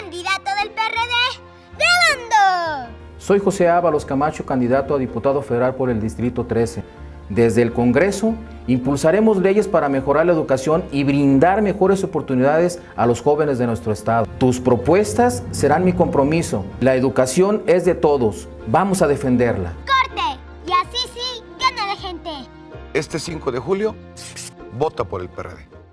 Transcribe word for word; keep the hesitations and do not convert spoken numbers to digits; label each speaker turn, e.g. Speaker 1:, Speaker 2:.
Speaker 1: candidato del P R D, grabando.
Speaker 2: Soy José Ábalos Camacho, candidato a diputado federal por el Distrito trece. Desde el Congreso impulsaremos leyes para mejorar la educación y brindar mejores oportunidades a los jóvenes de nuestro estado. Tus propuestas serán mi compromiso. La educación es de todos. Vamos a defenderla.
Speaker 1: ¡Corte! Y así sí, gana la gente.
Speaker 3: Este cinco de julio, vota por el P R D.